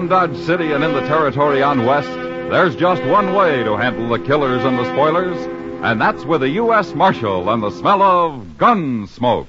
Around Dodge City and in the territory on West, there's just one way to handle the killers and the spoilers, and that's with a U.S. Marshal and the smell of gun smoke.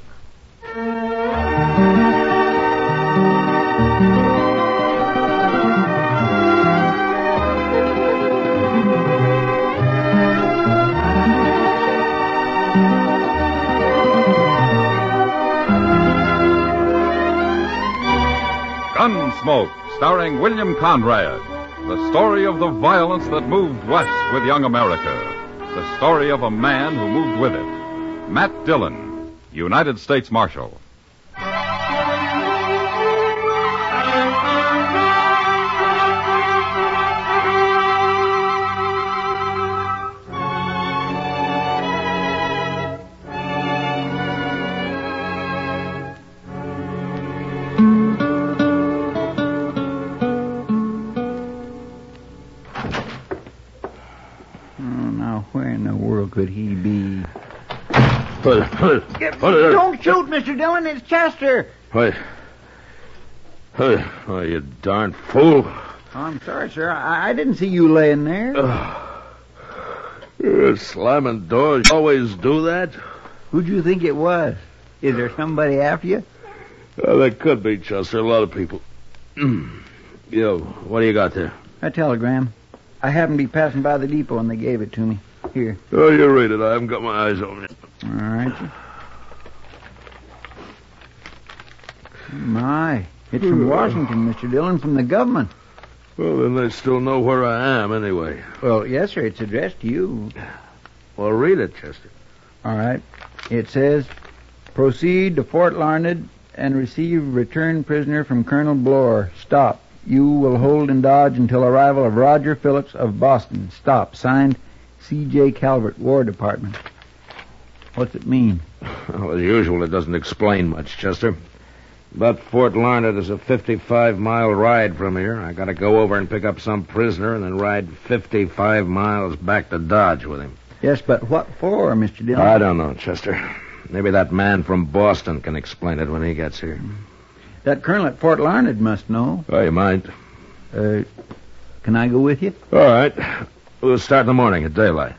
Gunsmoke, starring William Conrad. The story of the violence that moved west with young America. The story of a man who moved with it. Matt Dillon, United States Marshal. Could he be? Don't shoot, Mr. Dillon. It's Chester. Wait. Oh, you darn fool. Oh, I'm sorry, sir. I didn't see you laying there. Slamming doors. You always do that? Who'd you think it was? Is there somebody after you? There could be, Chester. A lot of people. Yo, what do you got there? A telegram. I happened to be passing by the depot and they gave it to me. Here. Oh, you read it. I haven't got my eyes on it. All right. My. It's from Washington, Mr. Dillon, from the government. Well, then they still know where I am anyway. Well, yes, sir. It's addressed to you. Well, read it, Chester. All right. It says, proceed to Fort Larned and receive return prisoner from Colonel Bloor. Stop. You will hold in Dodge until arrival of Roger Phillips of Boston. Stop. Signed, C.J. Calvert, War Department. What's it mean? Well, as usual, it doesn't explain much, Chester. But Fort Larned is a 55-mile ride from here. I got to go over and pick up some prisoner and then ride 55 miles back to Dodge with him. Yes, but what for, Mr. Dillon? I don't know, Chester. Maybe that man from Boston can explain it when he gets here. That colonel at Fort Larned must know. Oh, you might. Can I go with you? All right. We'll start in the morning at daylight.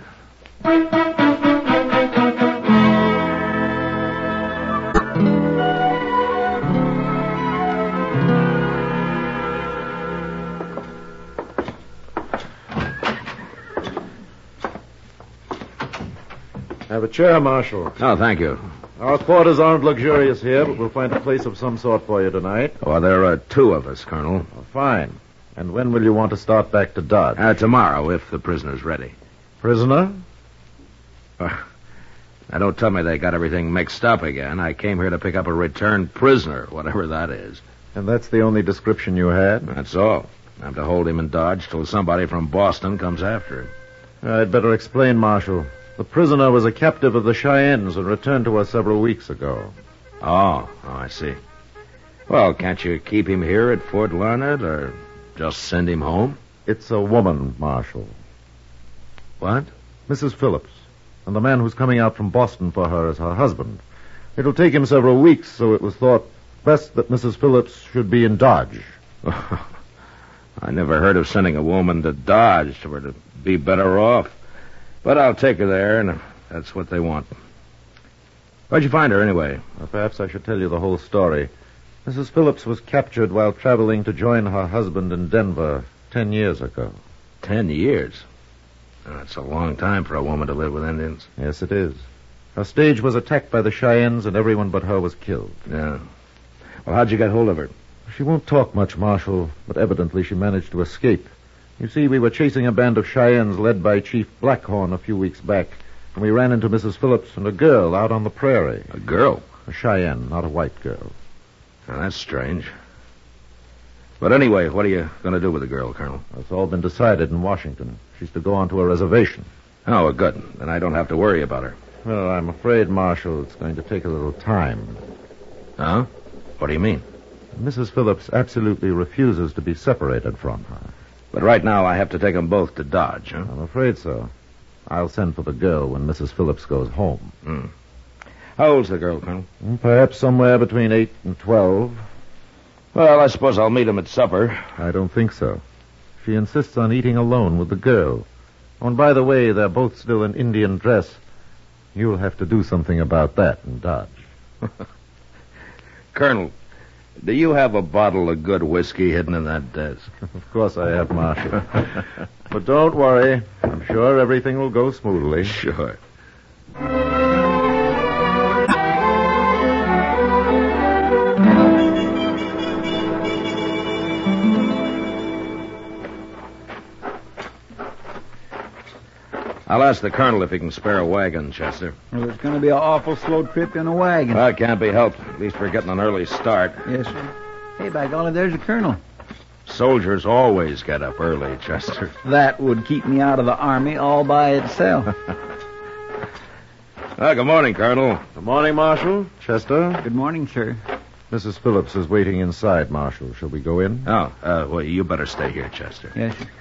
Have a chair, Marshal. Oh, thank you. Our quarters aren't luxurious here, but we'll find a place of some sort for you tonight. Oh, there are two of us, Colonel. Oh, fine. And when will you want to start back to Dodge? Tomorrow, if the prisoner's ready. Prisoner? Now, don't tell me they got everything mixed up again. I came here to pick up a returned prisoner, whatever that is. And that's the only description you had? That's all. I'm to hold him in Dodge till somebody from Boston comes after him. I'd better explain, Marshal. The prisoner was a captive of the Cheyennes and returned to us several weeks ago. Oh, I see. Well, can't you keep him here at Fort Larned or just send him home? It's a woman, Marshal. What? Mrs. Phillips. And the man who's coming out from Boston for her is her husband. It'll take him several weeks, so it was thought best that Mrs. Phillips should be in Dodge. I never heard of sending a woman to Dodge for her to be better off. But I'll take her there, and that's what they want. Where'd you find her, anyway? Well, perhaps I should tell you the whole story. Mrs. Phillips was captured while traveling to join her husband in Denver 10 years ago. 10 years? That's a long time for a woman to live with Indians. Yes, it is. Her stage was attacked by the Cheyennes, and everyone but her was killed. Yeah. Well, how'd you get hold of her? She won't talk much, Marshal, but evidently she managed to escape. You see, we were chasing a band of Cheyennes led by Chief Blackhorn a few weeks back, and we ran into Mrs. Phillips and a girl out on the prairie. A girl? A Cheyenne, not a white girl. Now, that's strange. But anyway, what are you going to do with the girl, Colonel? It's all been decided in Washington. She's to go on to a reservation. Oh, well, good. Then I don't have to worry about her. Well, I'm afraid, Marshal, it's going to take a little time. Huh? What do you mean? Mrs. Phillips absolutely refuses to be separated from her. But right now I have to take them both to Dodge, huh? I'm afraid so. I'll send for the girl when Mrs. Phillips goes home. How old's the girl, Colonel? Perhaps somewhere between 8 and 12. Well, I suppose I'll meet him at supper. I don't think so. She insists on eating alone with the girl. Oh, and by the way, they're both still in Indian dress. You'll have to do something about that in Dodge. Colonel, do you have a bottle of good whiskey hidden in that desk? Of course I have, Marshal. But don't worry. I'm sure everything will go smoothly. Sure. I'll ask the colonel if he can spare a wagon, Chester. Well, it's going to be an awful slow trip in a wagon. Well, it can't be helped. At least we're getting an early start. Yes, sir. Hey, by golly, there's the colonel. Soldiers always get up early, Chester. That would keep me out of the army all by itself. Good morning, Colonel. Good morning, Marshal. Chester? Good morning, sir. Mrs. Phillips is waiting inside, Marshal. Shall we go in? Oh, well, you better stay here, Chester. Yes, sir.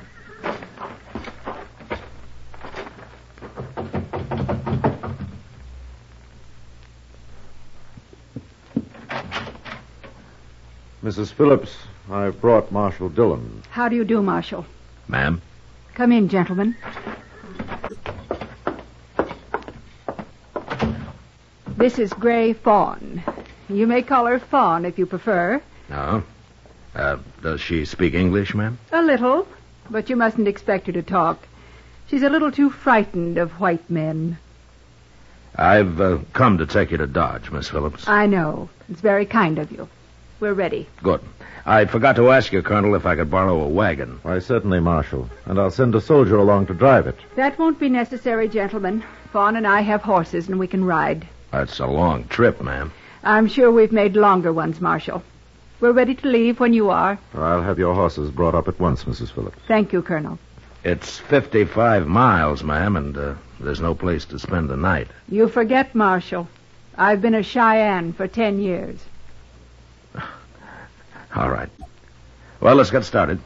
Mrs. Phillips, I've brought Marshal Dillon. How do you do, Marshal? Ma'am? Come in, gentlemen. This is Gray Fawn. You may call her Fawn if you prefer. No. Does she speak English, ma'am? A little, but you mustn't expect her to talk. She's a little too frightened of white men. I've come to take you to Dodge, Miss Phillips. I know. It's very kind of you. We're ready. Good. I forgot to ask you, Colonel, if I could borrow a wagon. Why, certainly, Marshal. And I'll send a soldier along to drive it. That won't be necessary, gentlemen. Fawn and I have horses, and we can ride. That's a long trip, ma'am. I'm sure we've made longer ones, Marshal. We're ready to leave when you are. I'll have your horses brought up at once, Mrs. Phillips. Thank you, Colonel. It's 55 miles, ma'am, and there's no place to spend the night. You forget, Marshal. I've been a Cheyenne for 10 years. All right. Well, let's get started.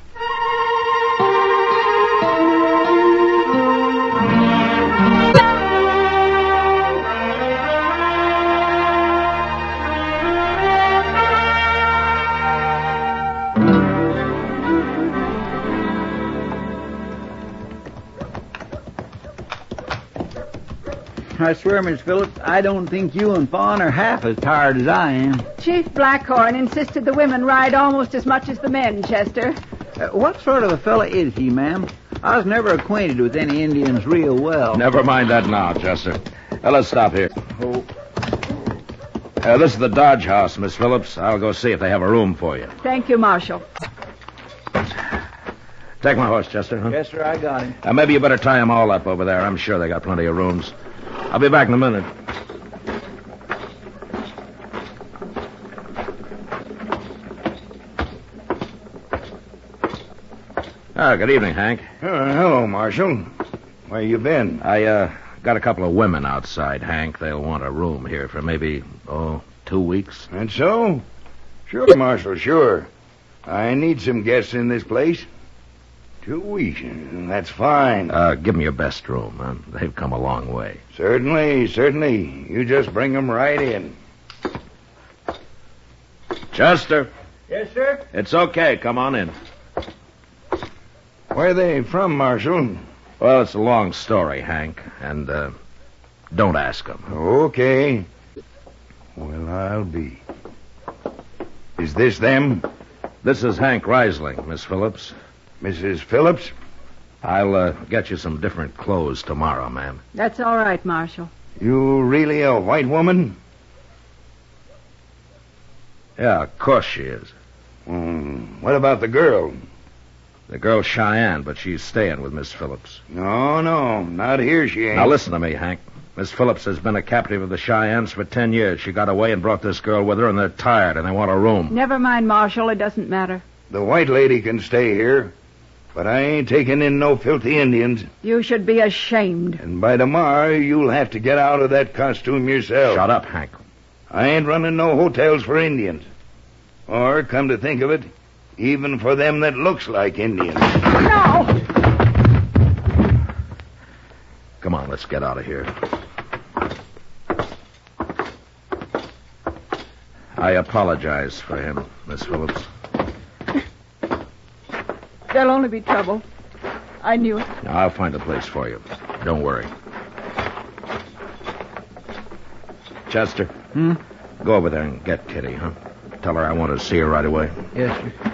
I swear, Miss Phillips, I don't think you and Fawn are half as tired as I am. Chief Blackhorn insisted the women ride almost as much as the men, Chester. What sort of a fella is he, ma'am? I was never acquainted with any Indians real well. Never mind that now, Chester. Let's stop here. This is the Dodge house, Miss Phillips. I'll go see if they have a room for you. Thank you, Marshal. Take my horse, Chester. Huh? Yes, sir, I got him. Maybe you better tie them all up over there. I'm sure they got plenty of rooms. I'll be back in a minute. Good evening, Hank. Hello, Marshal. Where you been? I got a couple of women outside, Hank. They'll want a room here for maybe, 2 weeks. And so? Sure, Marshal, sure. I need some guests in this place. 2 weeks. That's fine. Give them your best room. They've come a long way. Certainly, certainly. You just bring them right in. Chester. Yes, sir? It's okay. Come on in. Where are they from, Marshal? Well, it's a long story, Hank. And, don't ask them. Okay. Well, I'll be. Is this them? This is Hank Reisling, Miss Phillips. Mrs. Phillips? I'll get you some different clothes tomorrow, ma'am. That's all right, Marshal. You really a white woman? Yeah, of course she is. What about the girl? The girl's Cheyenne, but she's staying with Miss Phillips. No, not here she ain't. Now listen to me, Hank. Miss Phillips has been a captive of the Cheyennes for 10 years. She got away and brought this girl with her, and they're tired, and they want a room. Never mind, Marshal. It doesn't matter. The white lady can stay here, but I ain't taking in no filthy Indians. You should be ashamed. And by tomorrow, you'll have to get out of that costume yourself. Shut up, Hank. I ain't running no hotels for Indians. Or, come to think of it, even for them that looks like Indians. No! Come on, let's get out of here. I apologize for him, Miss Phillips. There'll only be trouble. I knew it. Now, I'll find a place for you. Don't worry. Chester. Go over there and get Kitty, huh? Tell her I want to see her right away. Yes, sir.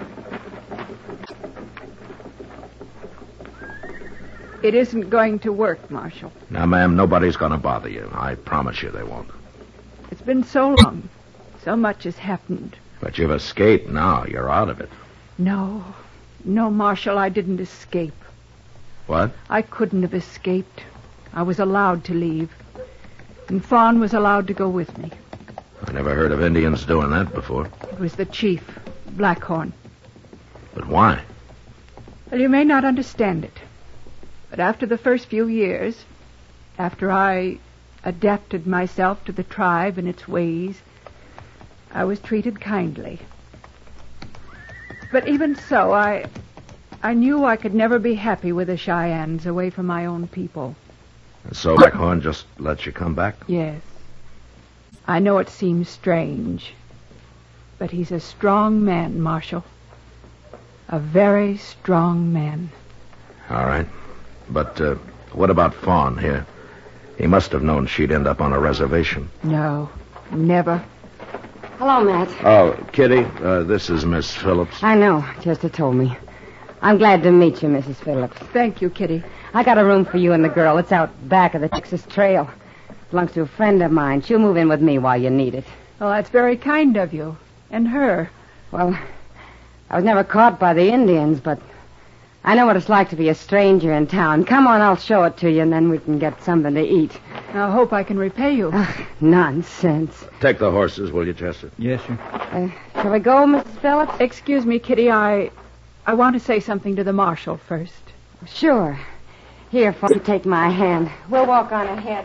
It isn't going to work, Marshal. Now, ma'am, nobody's going to bother you. I promise you they won't. It's been so long. So much has happened. But you've escaped now. You're out of it. No, Marshal, I didn't escape. What? I couldn't have escaped. I was allowed to leave. And Fawn was allowed to go with me. I never heard of Indians doing that before. It was the chief, Blackhorn. But why? Well, you may not understand it. But after the first few years, after I adapted myself to the tribe and its ways, I was treated kindly. But even so, I knew I could never be happy with the Cheyennes away from my own people. And so Blackhorn just lets you come back? Yes. I know it seems strange, but he's a strong man, Marshal. A very strong man. All right. But what about Fawn here? He must have known she'd end up on a reservation. No, never. Hello, Matt. Oh, Kitty, this is Miss Phillips. I know. Chester told me. I'm glad to meet you, Mrs. Phillips. Thank you, Kitty. I got a room for you and the girl. It's out back of the Texas Trail. Belongs to a friend of mine. She'll move in with me while you need it. Well, that's very kind of you. And her. Well, I was never caught by the Indians, but I know what it's like to be a stranger in town. Come on, I'll show it to you, and then we can get something to eat. I hope I can repay you. Nonsense. Take the horses, will you, Chester? Yes, sir. Shall we go, Mrs. Phillips? Excuse me, Kitty, I want to say something to the marshal first. Sure. Here, Fawn, take my hand. We'll walk on ahead.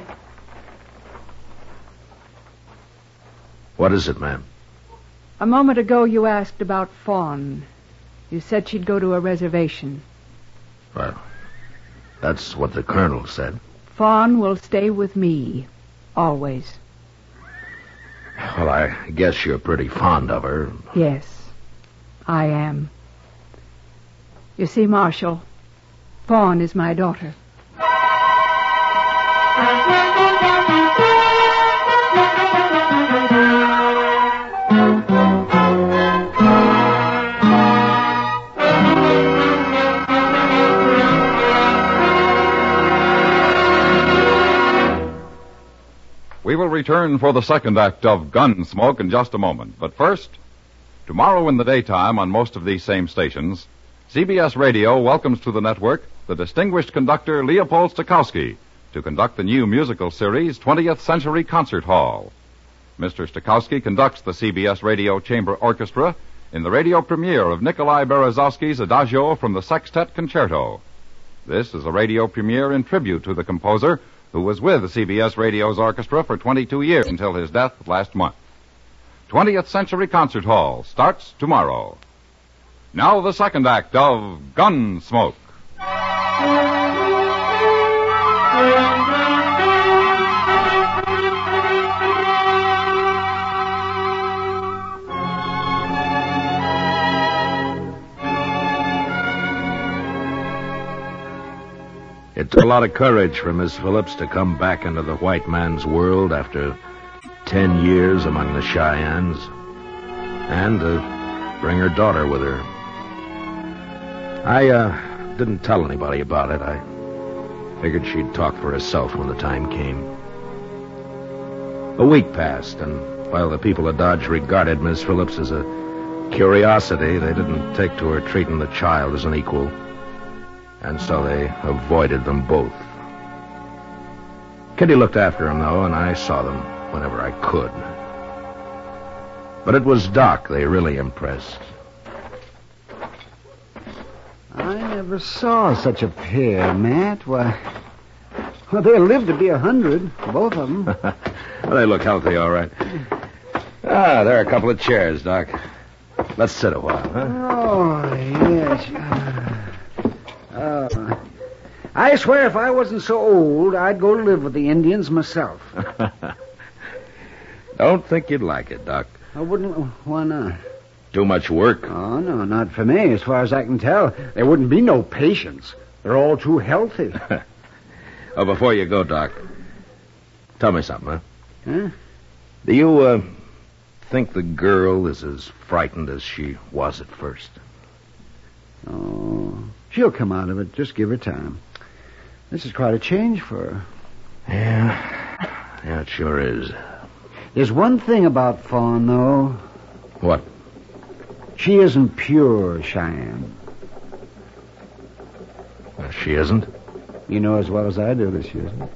What is it, ma'am? A moment ago you asked about Fawn. You said she'd go to a reservation. Well, that's what the colonel said. Fawn will stay with me. Always. Well, I guess you're pretty fond of her. Yes, I am. You see, Marshal, Fawn is my daughter. We will return for the second act of Gunsmoke in just a moment. But first, tomorrow in the daytime on most of these same stations, CBS Radio welcomes to the network the distinguished conductor Leopold Stokowski to conduct the new musical series 20th Century Concert Hall. Mr. Stokowski conducts the CBS Radio Chamber Orchestra in the radio premiere of Nikolai Berezovsky's Adagio from the Sextet Concerto. This is a radio premiere in tribute to the composer who was with CBS Radio's orchestra for 22 years until his death last month. 20th Century Concert Hall starts tomorrow. Now the second act of Gunsmoke. It took a lot of courage for Miss Phillips to come back into the white man's world after 10 years among the Cheyennes, and to bring her daughter with her. I didn't tell anybody about it. I figured she'd talk for herself when the time came. A week passed, and while the people of Dodge regarded Miss Phillips as a curiosity, they didn't take to her treating the child as an equal. And so they avoided them both. Kitty looked after them, though, and I saw them whenever I could. But it was Doc they really impressed. I never saw such a pair, Matt. Why, well, they'll live to be 100, both of them. Well, they look healthy, all right. There are a couple of chairs, Doc. Let's sit a while, huh? Oh, yes. I swear if I wasn't so old, I'd go to live with the Indians myself. Don't think you'd like it, Doc. I wouldn't. Why not? Too much work? Oh, no, not for me. As far as I can tell, there wouldn't be no patients. They're all too healthy. Oh, before you go, Doc, tell me something, huh? Huh? Do you, think the girl is as frightened as she was at first? Oh, she'll come out of it. Just give her time. This is quite a change for her. Yeah, it sure is. There's one thing about Fawn, though. What? She isn't pure, Cheyenne. She isn't? You know as well as I do that she isn't.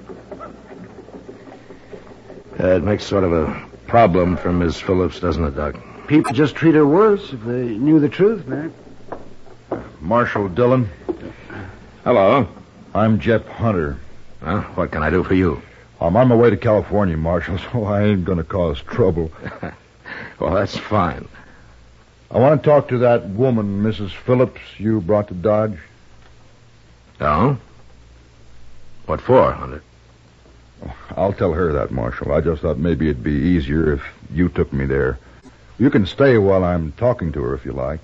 It makes sort of a problem for Miss Phillips, doesn't it, Doc? People just treat her worse if they knew the truth, Mac. Marshal Dillon. Hello. I'm Jeff Hunter. Well, what can I do for you? I'm on my way to California, Marshal, so I ain't going to cause trouble. Well, that's fine. I want to talk to that woman, Mrs. Phillips, you brought to Dodge. Oh? What for, Hunter? I'll tell her that, Marshal. I just thought maybe it'd be easier if you took me there. You can stay while I'm talking to her if you like.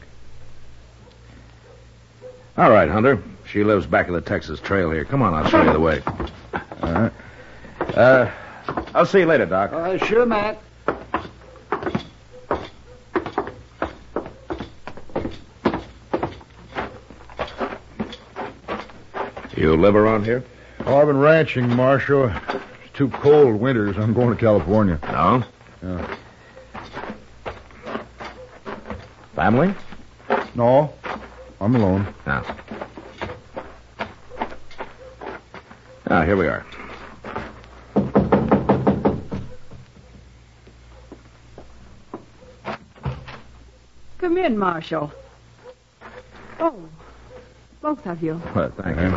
All right, Hunter. She lives back of the Texas Trail here. Come on, I'll show you the way. All right. I'll see you later, Doc. Sure, Mac. You live around here? Oh, I've been ranching, Marshal. It's too cold winters. I'm going to California. No? Yeah. Family? No, I'm alone. No. Ah, here we are. Come in, Marshal. Oh, both of you. Well, thank you.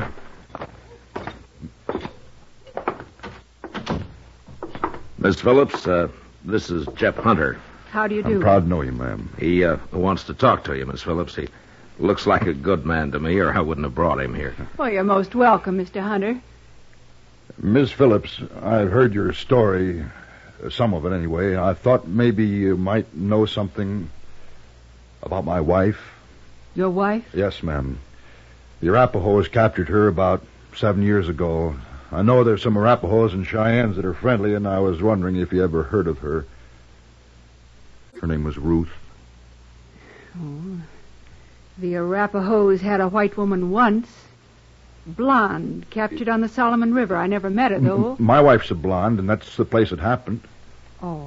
Miss Phillips, this is Jeff Hunter. How do you do? I'm proud to know you, ma'am. He wants to talk to you, Miss Phillips. He looks like a good man to me, or I wouldn't have brought him here. Well, you're most welcome, Mr. Hunter. Miss Phillips, I've heard your story, some of it anyway. I thought maybe you might know something about my wife. Your wife? Yes, ma'am. The Arapahoes captured her about 7 years ago. I know there's some Arapahoes and Cheyennes that are friendly, and I was wondering if you ever heard of her. Her name was Ruth. Oh, the Arapahoes had a white woman once. Blonde, captured on the Solomon River. I never met her, though. My wife's a blonde, and that's the place it happened. Oh.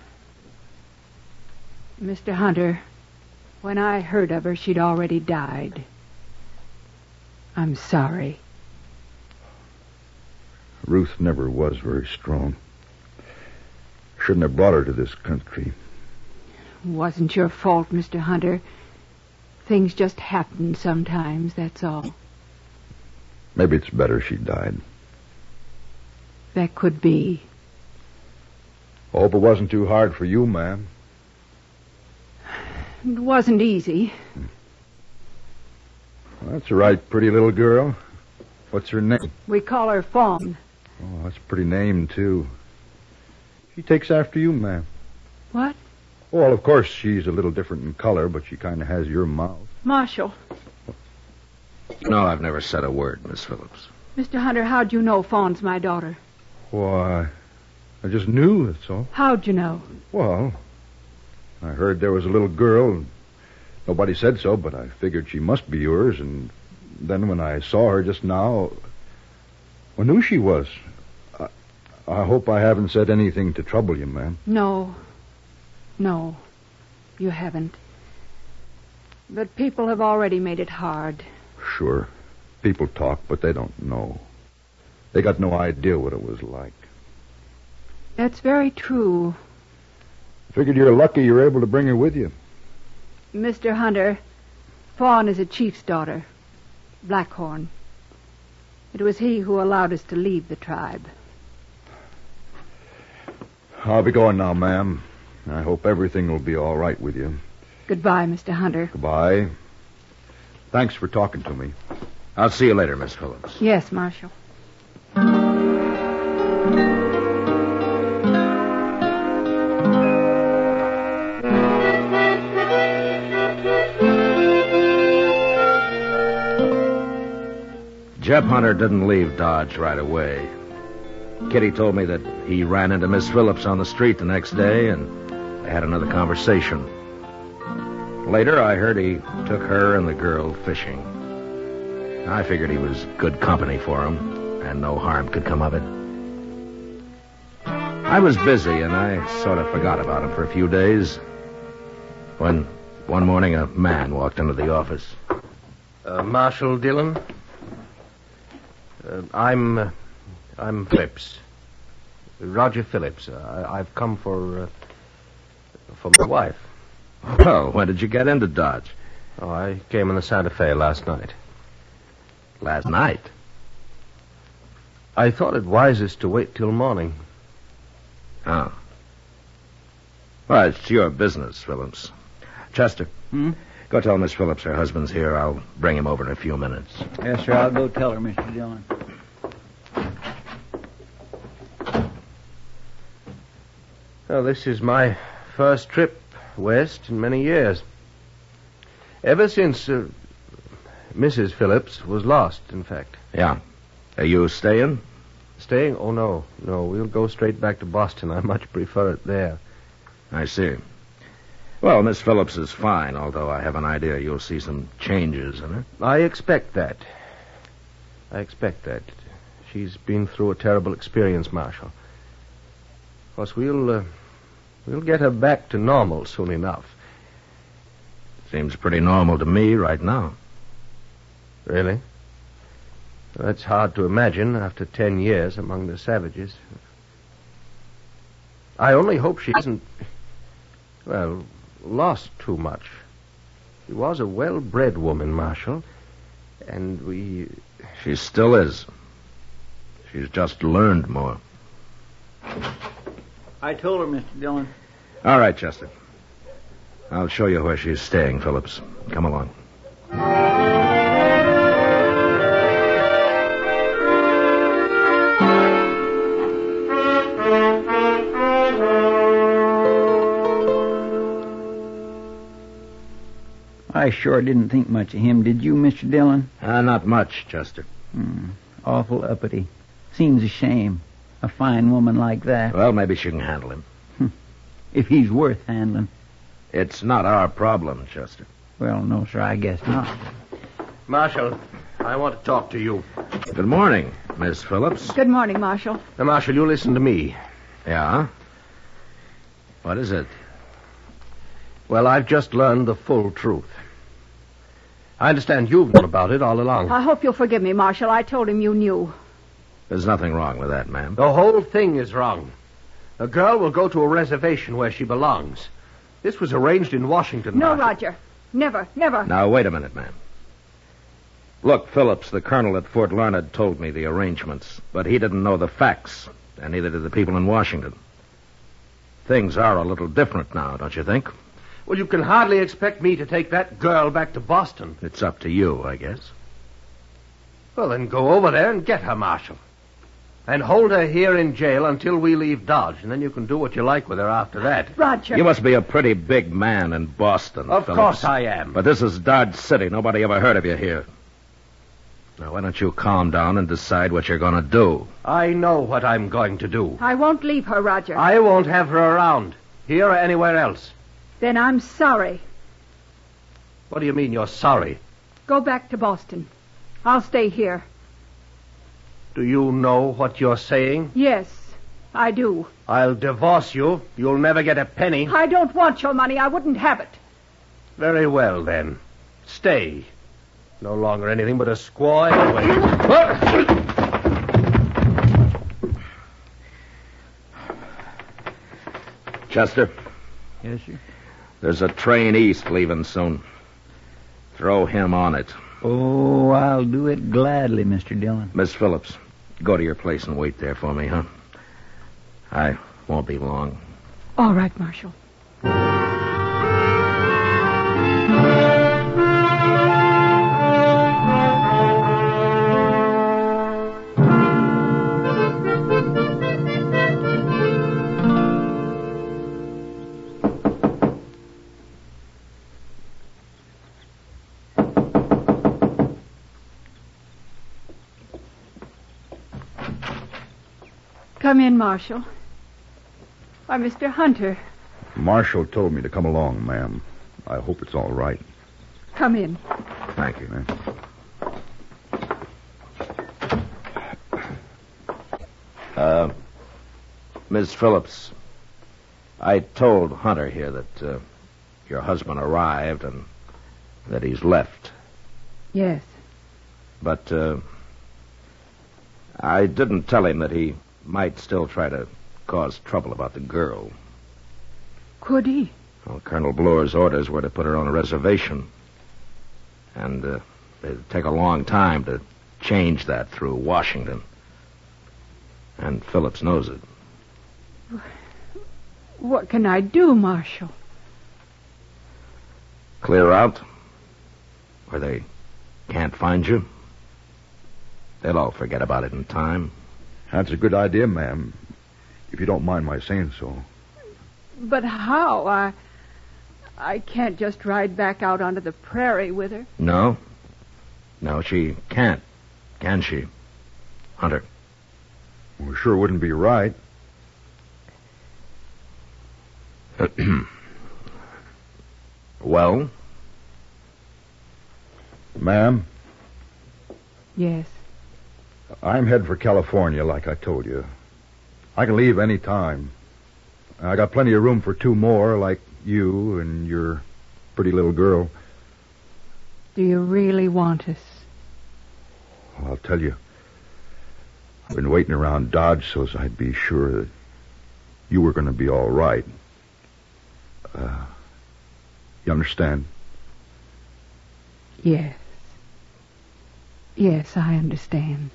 Mr. Hunter, when I heard of her, she'd already died. I'm sorry. Ruth never was very strong. Shouldn't have brought her to this country. It wasn't your fault, Mr. Hunter. Things just happen sometimes, that's all. Maybe it's better she died. That could be. I hope it wasn't too hard for you, ma'am. It wasn't easy. Well, that's a right pretty little girl. What's her name? We call her Fawn. Oh, that's a pretty name, too. She takes after you, ma'am. What? Well, of course, she's a little different in color, but she kind of has your mouth. Marshal. No, I've never said a word, Miss Phillips. Mr. Hunter, how'd you know Fawn's my daughter? Why, I just knew, that's all. How'd you know? Well, I heard there was a little girl. Nobody said so, but I figured she must be yours, and then when I saw her just now, I knew she was. I hope I haven't said anything to trouble you, ma'am. No, you haven't. But people have already made it hard. Sure. People talk, but they don't know. They got no idea what it was like. That's very true. Figured you're lucky you're able to bring her with you. Mr. Hunter, Fawn is a chief's daughter, Blackhorn. It was he who allowed us to leave the tribe. I'll be going now, ma'am. I hope everything will be all right with you. Goodbye, Mr. Hunter. Goodbye. Thanks for talking to me. I'll see you later, Miss Phillips. Yes, Marshal. Jeb Hunter didn't leave Dodge right away. Kitty told me that he ran into Miss Phillips on the street the next day, and they had another conversation. Later, I heard he took her and the girl fishing. I figured he was good company for him, and no harm could come of it. I was busy, and I sort of forgot about him for a few days, when one morning a man walked into the office. Marshal Dillon? I'm Phillips. Roger Phillips. I've come for my wife. Well, when did you get into Dodge? Oh, I came in the Santa Fe last night. Last night? I thought it wisest to wait till morning. Oh. Well, it's your business, Phillips. Chester, go tell Miss Phillips her husband's here. I'll bring him over in a few minutes. Yes, sir. I'll go tell her, Mr. Dillon. Well, this is my first trip west in many years. Ever since Mrs. Phillips was lost, in fact. Yeah. Are you staying? Staying? Oh, no. No, we'll go straight back to Boston. I much prefer it there. I see. Well, Miss Phillips is fine, although I have an idea you'll see some changes in her. I expect that. She's been through a terrible experience, Marshal. Of course, we'll get her back to normal soon enough. Seems pretty normal to me right now. Really? That's hard to imagine after 10 years among the savages. I only hope she hasn't, lost too much. She was a well-bred woman, Marshal, and She still is. She's just learned more. I told her, Mr. Dillon. All right, Chester. I'll show you where she's staying, Phillips. Come along. I sure didn't think much of him, did you, Mr. Dillon? Not much, Chester. Awful uppity. Seems a shame. A fine woman like that. Well, maybe she can handle him. If he's worth handling. It's not our problem, Chester. Well, no, sir, I guess not. Marshal, I want to talk to you. Good morning, Miss Phillips. Good morning, Marshal. Now, Marshal, you listen to me. Yeah? What is it? Well, I've just learned the full truth. I understand you've known about it all along. I hope you'll forgive me, Marshal. I told him you knew. There's nothing wrong with that, ma'am. The whole thing is wrong. The girl will go to a reservation where she belongs. This was arranged in Washington. No, Marshal. Roger. Never, never. Now, wait a minute, ma'am. Look, Phillips, the colonel at Fort Larned, told me the arrangements, but he didn't know the facts, and neither did the people in Washington. Things are a little different now, don't you think? Well, you can hardly expect me to take that girl back to Boston. It's up to you, I guess. Well, then go over there and get her, Marshal. And hold her here in jail until we leave Dodge, and then you can do what you like with her after that. Roger. You must be a pretty big man in Boston, Of Phillips. course I am. But this is Dodge City. Nobody ever heard of you here. Now, why don't you calm down and decide what you're going to do? I know what I'm going to do. I won't leave her, Roger. I won't have her around, here or anywhere else. Then I'm sorry. What do you mean you're sorry? Go back to Boston. I'll stay here. Do you know what you're saying? Yes, I do. I'll divorce you. You'll never get a penny. I don't want your money. I wouldn't have it. Very well, then. Stay. No longer anything but a squaw anyway. Chester, Yes, sir. there's a train east leaving soon. Throw him on it. Oh, I'll do it gladly, Mr. Dillon. Miss Phillips, go to your place and wait there for me, huh? I won't be long. All right, Marshal. Come in, Marshal. Why, Mr. Hunter. Marshal told me to come along, ma'am. I hope it's all right. Come in. Thank you, man. Miss Phillips, I told Hunter here that your husband arrived and that he's left. Yes. But I didn't tell him that he might still try to cause trouble about the girl. Could he? Well, Colonel Bloor's orders were to put her on a reservation. And it'd take a long time to change that through Washington. And Phillips knows it. What can I do, Marshal? Clear out where they can't find you. They'll all forget about it in time. That's a good idea, ma'am. If you don't mind my saying so. But how? I can't just ride back out onto the prairie with her. No. No, she can't. Can she? Hunter. Well, it sure wouldn't be right. Well? Ma'am? Yes. I'm headed for California, like I told you. I can leave any time. I got plenty of room for two more, like you and your pretty little girl. Do you really want us? Well, I'll tell you. I've been waiting around Dodge so as I'd be sure that you were going to be all right. You understand? Yes. Yes, I understand.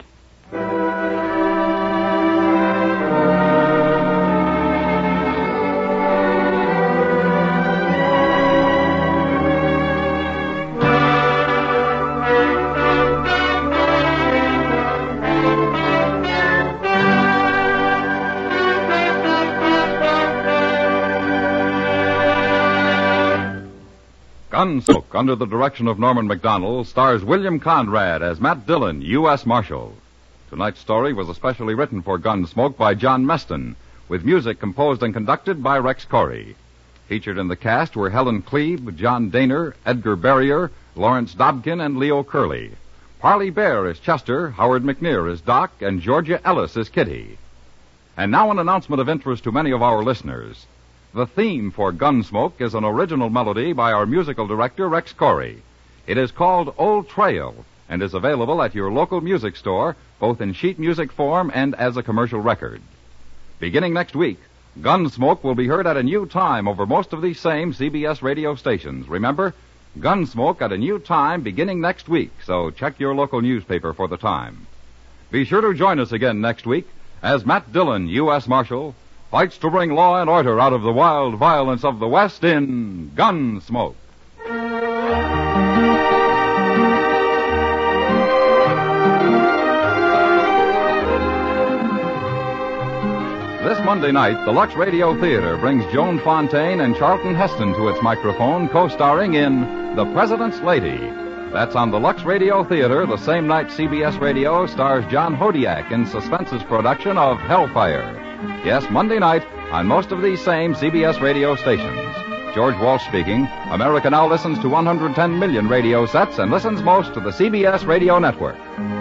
Gunsmoke, under the direction of Norman Macdonnell, stars William Conrad as Matt Dillon, U.S. Marshal. Tonight's story was especially written for Gunsmoke by John Meston, with music composed and conducted by Rex Corey. Featured in the cast were Helen Cleve, John Daner, Edgar Barrier, Lawrence Dobkin, and Leo Curley. Parley Bear is Chester, Howard McNear is Doc, and Georgia Ellis is Kitty. And now an announcement of interest to many of our listeners. The theme for Gunsmoke is an original melody by our musical director, Rex Corey. It is called Old Trail and is available at your local music store, both in sheet music form and as a commercial record. Beginning next week, Gunsmoke will be heard at a new time over most of these same CBS radio stations. Remember, Gunsmoke at a new time beginning next week, so check your local newspaper for the time. Be sure to join us again next week as Matt Dillon, U.S. Marshal, fights to bring law and order out of the wild violence of the West in Gunsmoke. This Monday night, the Lux Radio Theater brings Joan Fontaine and Charlton Heston to its microphone, co-starring in The President's Lady. That's on the Lux Radio Theater the same night CBS Radio stars John Hodiak in Suspense's production of Hellfire. Yes, Monday night on most of these same CBS radio stations. George Walsh speaking. America now listens to 110 million radio sets and listens most to the CBS Radio Network.